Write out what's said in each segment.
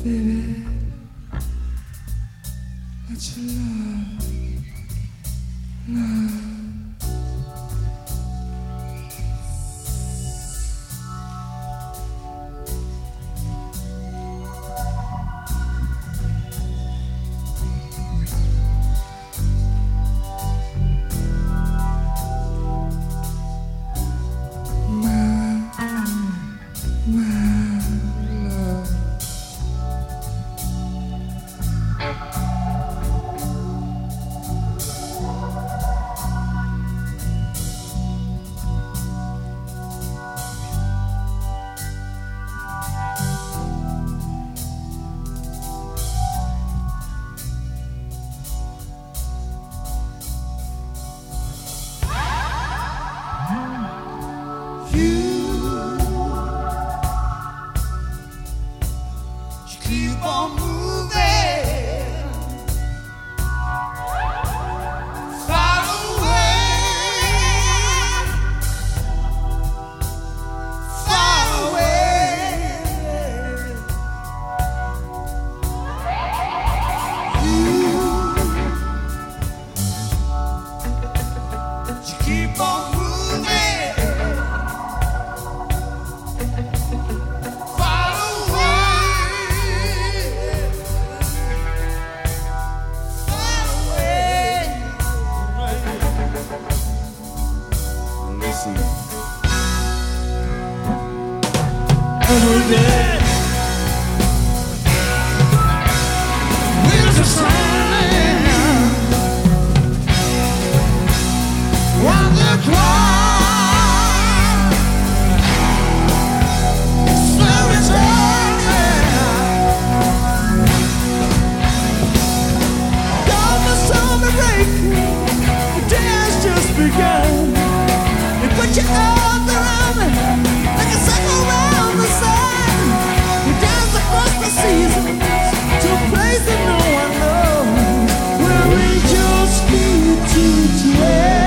Baby, what you love. Keep on moving far away, far away. You keep on moving far away. Listen. Every day wheels are turning on the clock, slow and turning. Don't the summer break, the day has just begun. You put your arms around me like a circle around the sun. You dance across the seasons to a place that no one knows, where angels need to dwell.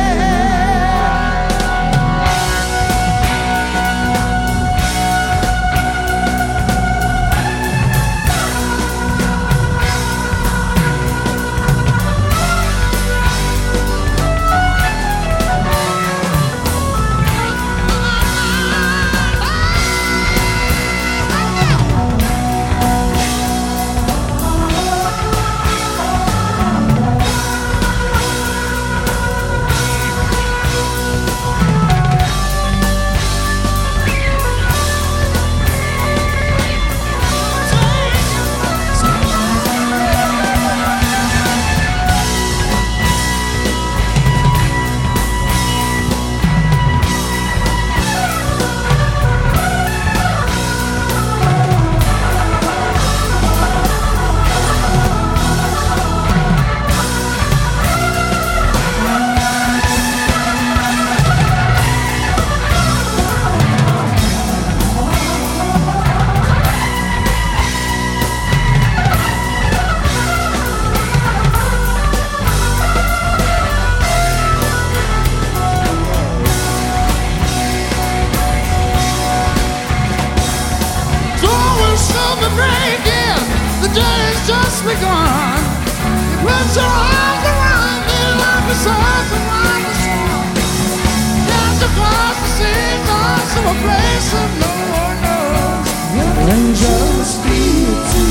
The day has just begun. Put your arms around me like a soft around the sun. Dance across the seasons to a place that no one knows. Angels need to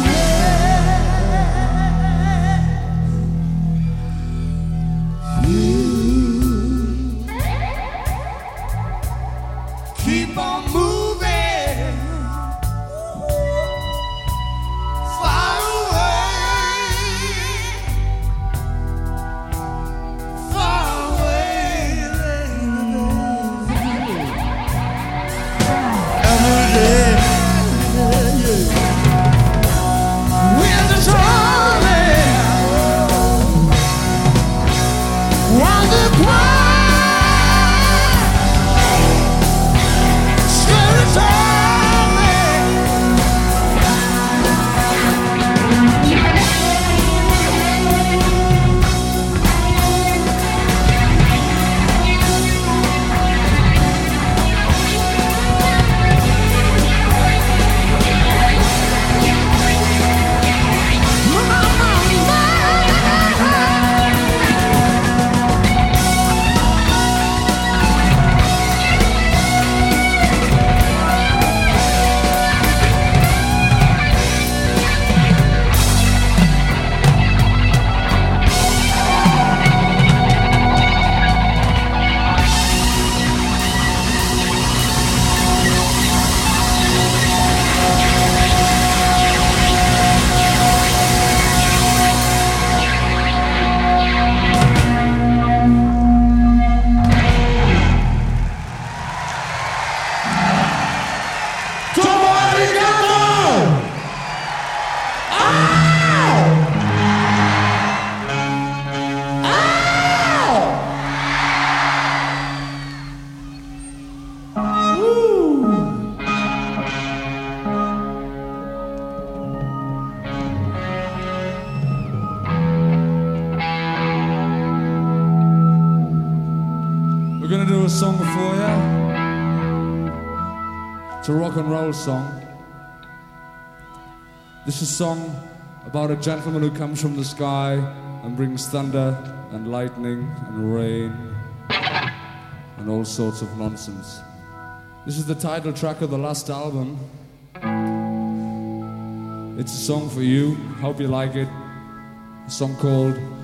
dwell. Keep on moving. Stay song for you. It's a rock and roll song. This is a song about a gentleman who comes from the sky and brings thunder and lightning and rain and all sorts of nonsense. This is the title track of the last album. It's a song for you. Hope you like it. A song called